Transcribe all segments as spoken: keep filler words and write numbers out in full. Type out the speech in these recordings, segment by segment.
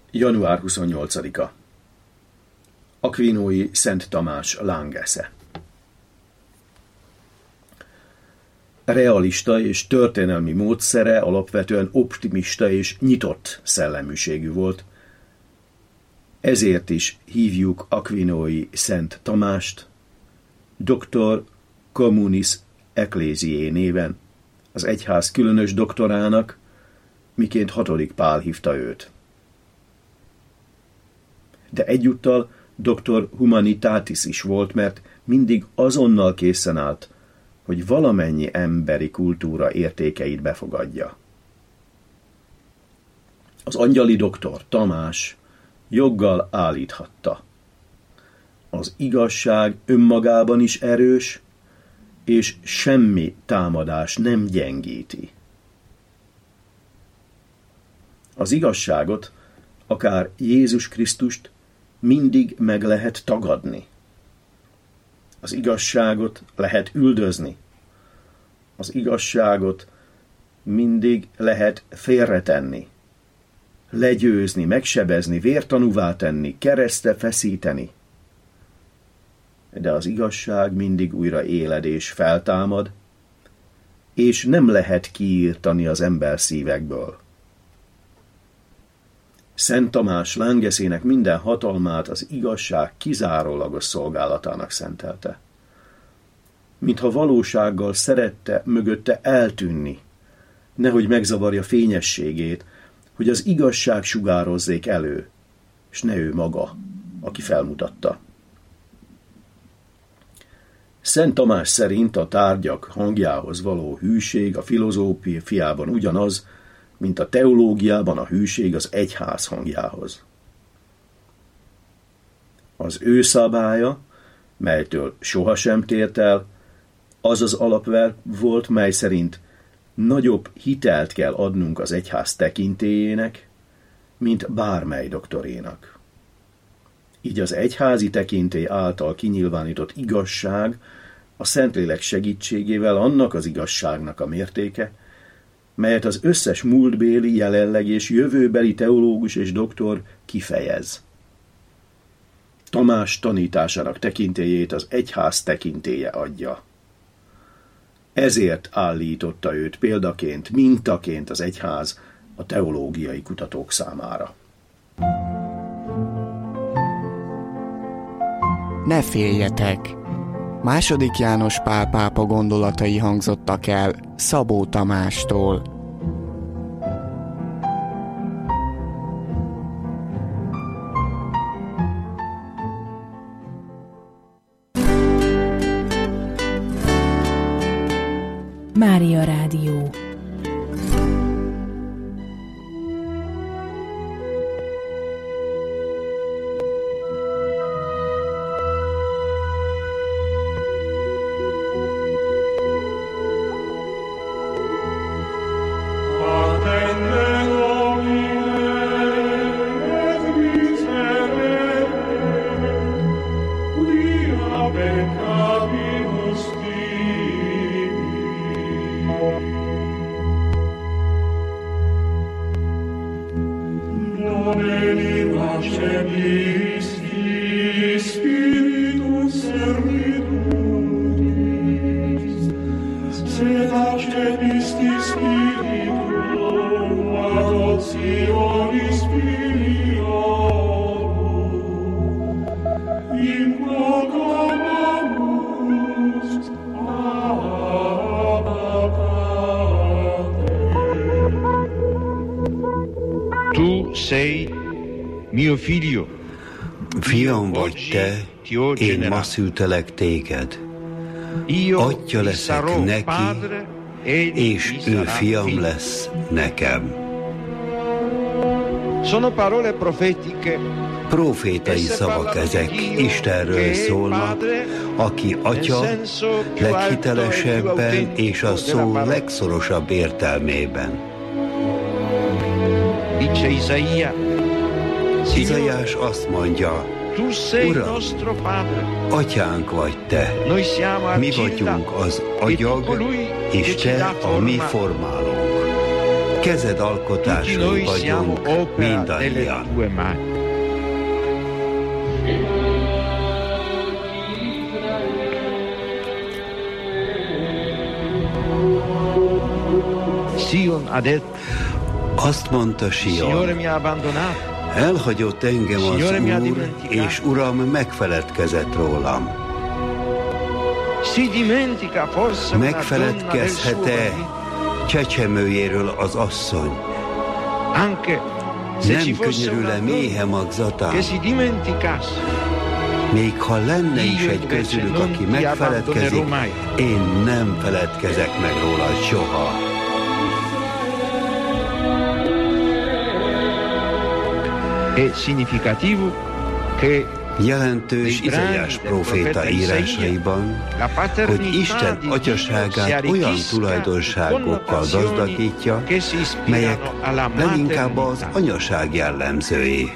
január huszonnyolcadika. Aquinói Szent Tamás Langesze. Realista és történelmi módszere alapvetően optimista és nyitott szelleműségű volt. Ezért is hívjuk Aquinói Szent Tamást Doctor Communis Ecclesiae néven, az egyház különös doktorának, miként hatodik Pál hívta őt. De egyúttal Doctor Humanitatis is volt, mert mindig azonnal készen állt, hogy valamennyi emberi kultúra értékeit befogadja. Az angyali doktor Tamás joggal állíthatta: az igazság önmagában is erős, és semmi támadás nem gyengíti. Az igazságot, akár Jézus Krisztust mindig meg lehet tagadni. Az igazságot lehet üldözni. Az igazságot mindig lehet félretenni, legyőzni, megsebezni, vértanúvá tenni, keresztre feszíteni. De az igazság mindig újra éled és feltámad, és nem lehet kiírtani az ember szívekből. Szent Tamás Langeszének minden hatalmát az igazság kizárólagos szolgálatának szentelte. Mintha valósággal szerette mögötte eltűnni, nehogy megzavarja fényességét, hogy az igazság sugározzék elő, és ne ő maga, aki felmutatta. Szent Tamás szerint a tárgyak hangjához való hűség a filozófiában ugyanaz, mint a teológiában a hűség az egyház hangjához. Az ő szabálya, melytől sohasem tért el, az az alapverk volt, mely szerint nagyobb hitelt kell adnunk az egyház tekintélyének, mint bármely doktorénak. Így az egyházi tekintély által kinyilvánított igazság a Szentlélek segítségével annak az igazságnak a mértéke, melyet az összes múltbéli, jelenleg és jövőbeli teológus és doktor kifejez. Tamás tanításának tekintélyét az egyház tekintélye adja. Ezért állította őt példaként, mintaként az egyház a teológiai kutatók számára. Ne féljetek! Második János Pál pápa gondolatai hangzottak el Szabó Tamástól. Mária Rádió. Fiam vagy te, én ma szültelek téged. Atya leszek neki, és ő fiam lesz nekem. Profétai szavak ezek, Istenről szólnak, aki atya leghitelesebben és a szó legszorosabb értelmében. Izaiás azt mondja: Uram, atyánk vagy te, mi vagyunk az agyag, és te a mi formálónk. kezed alkotásai vagyunk mindannyian. Azt mondta Sion, elhagyott engem az Úr, és Uram megfeledkezett rólam. Megfeledkezhet-e csecsemőjéről az asszony? Nem könyörül-e méhe magzatán? Még ha lenne is egy közülük, aki megfeledkezik, én nem feledkezek meg róla soha. Jelentős Izaiás próféta írásaiban, hogy Isten atyaságát olyan tulajdonságokkal gazdagítja, melyek leginkább az anyaság jellemzői.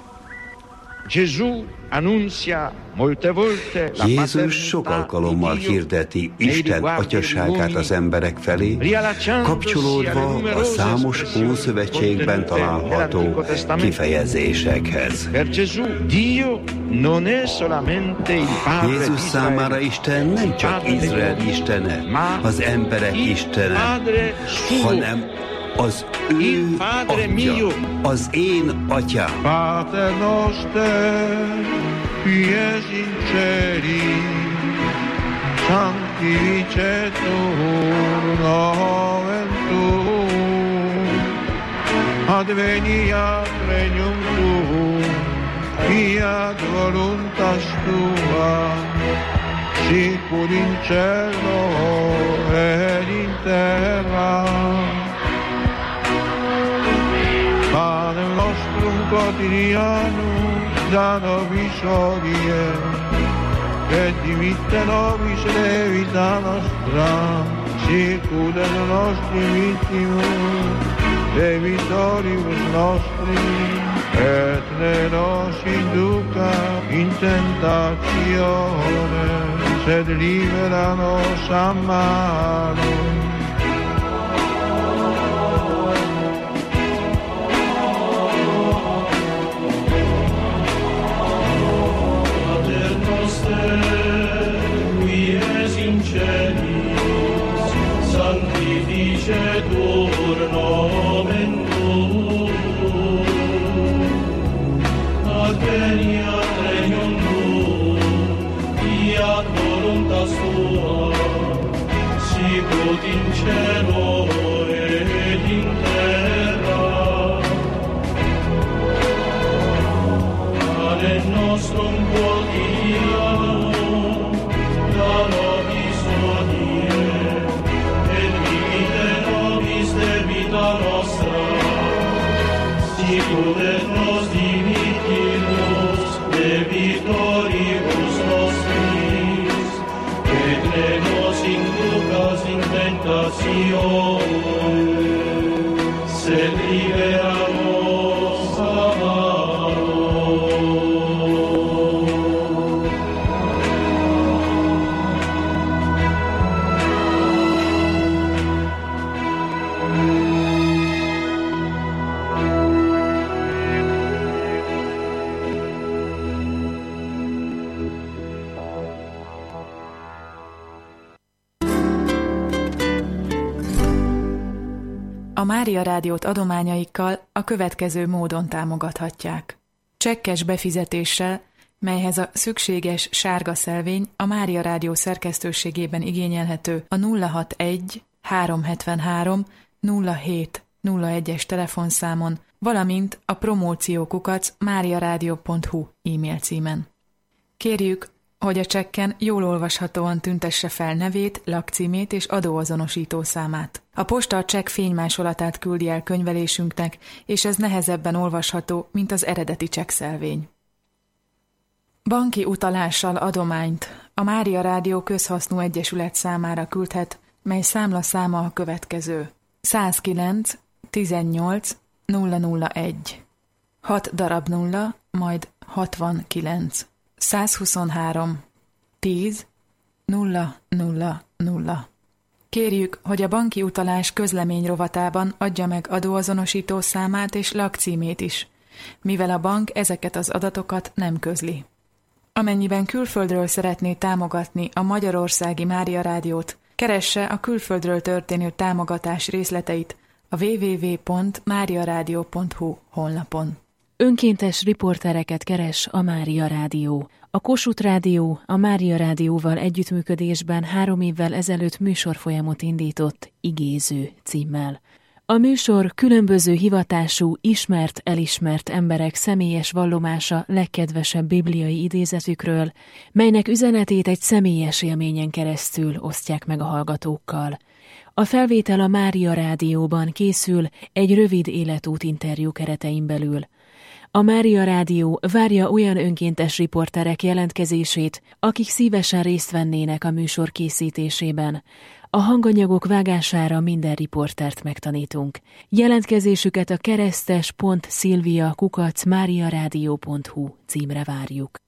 Jézus sok alkalommal hirdeti Isten atyaságát az emberek felé, kapcsolódva a számos Ószövetségben található kifejezésekhez. Jézus számára Isten nem csak Izrael istene, az emberek istene, hanem az ő atya, az én atyám. Pater noster, qui es in celi, sanctificetur nomen tuum, adveniat regnum tuum, fiat voluntas tua, sicur in cielo et in terra. Panem nostrum quotidianum da nobis hodie, et dimitte nobis levita nostra, sicut et nostri vittimus, debitoribus nostri, et ne nos induca in tentatione, sed libera nos a malo. Sanctificetur nomen tuum, adveniat regnum tuum, fiat voluntas tua, sicut in cielo et in terra. Panem nostrum quotidianum da nobis hodie, debita nostra, sicut et nos dimittimus debitoribus nostris, et ne nos inducas in tentatione, sed libera nos a malo. A Mária Rádiót adományaikkal a következő módon támogathatják. Csekkes befizetéssel, melyhez a szükséges sárga szelvény a Mária Rádió szerkesztőségében igényelhető a nulla hatvanegy háromszázhetvenhárom nulla hét nulla egyes telefonszámon, valamint a promóciókukac máriaradio pont hu e-mail címen. Kérjük, hogy a csekken jól olvashatóan tüntesse fel nevét, lakcímét és adóazonosító számát. A posta a csekk fénymásolatát küldi el könyvelésünknek, és ez nehezebben olvasható, mint az eredeti csekkszelvény. Banki utalással adományt a Mária Rádió közhasznú egyesület számára küldhet, mely számlaszáma a következő: százkilenc tizennyolc nulla nulla egy, hat darab nulla, majd hatvankilenc, százhuszonhárom tíz nulla nulla nulla. Kérjük, hogy a banki utalás közlemény rovatában adja meg adóazonosító számát és lakcímét is, mivel a bank ezeket az adatokat nem közli. Amennyiben külföldről szeretné támogatni a Magyarországi Mária Rádiót, keresse a külföldről történő támogatás részleteit a double-u double-u double-u pont mariaradio pont hu honlapon. Önkéntes riportereket keres a Mária Rádió. A Kossuth Rádió a Mária Rádióval együttműködésben három évvel ezelőtt műsorfolyamot indított Igéző címmel. A műsor különböző hivatású, ismert, elismert emberek személyes vallomása legkedvesebb bibliai idézetükről, melynek üzenetét egy személyes élményen keresztül osztják meg a hallgatókkal. A felvétel a Mária Rádióban készül egy rövid életút interjú keretein belül. A Mária Rádió várja olyan önkéntes riporterek jelentkezését, akik szívesen részt vennének a műsor készítésében. A hanganyagok vágására minden riportert megtanítunk. Jelentkezésüket a keresztes pont szilvia kukac mariaradio pont hu címre várjuk.